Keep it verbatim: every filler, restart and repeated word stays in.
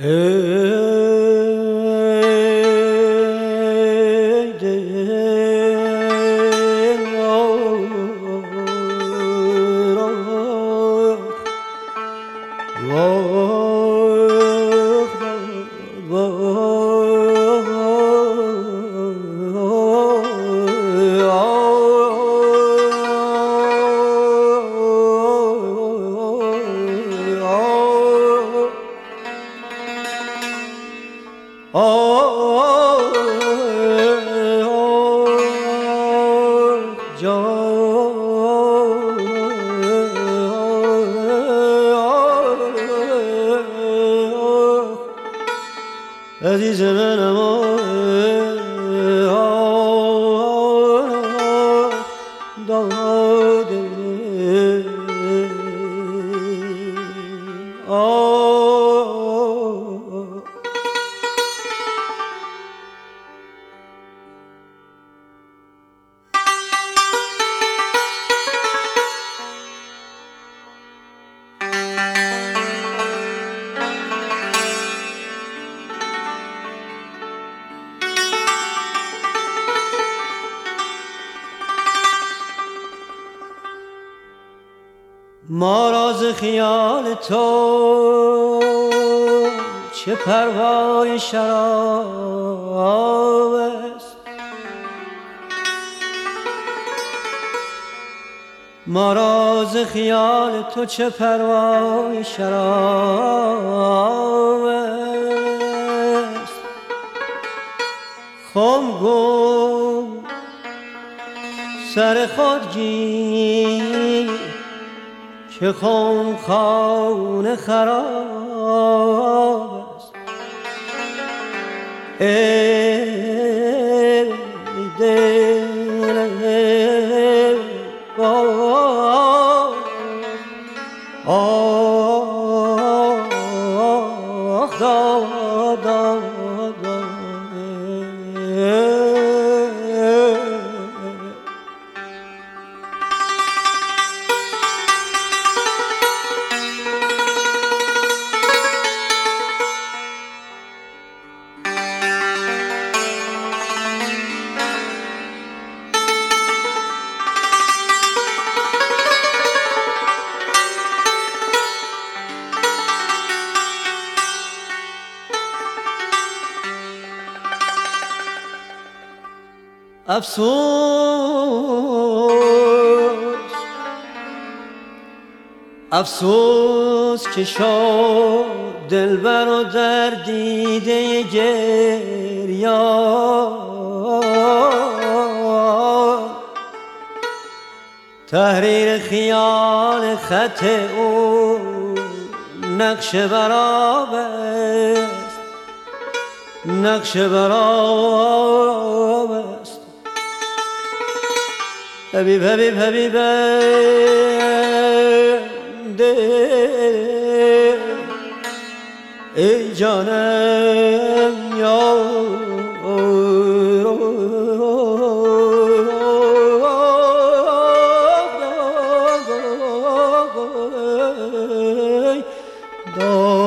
عزیز منم داده ما راز خیال تو چه پروای شراب است، ما راز خیال تو چه پروای شراب است. خم گو سر خود گیر که خم خانه خراب است. ای دل آه آه داد داد افسوس افسوس که شد دلبر و در دیده گریان تحریر خیال خط او نقش براب است، نقش براب است. حبیب حبیب حبیب ده ای جانم یا دو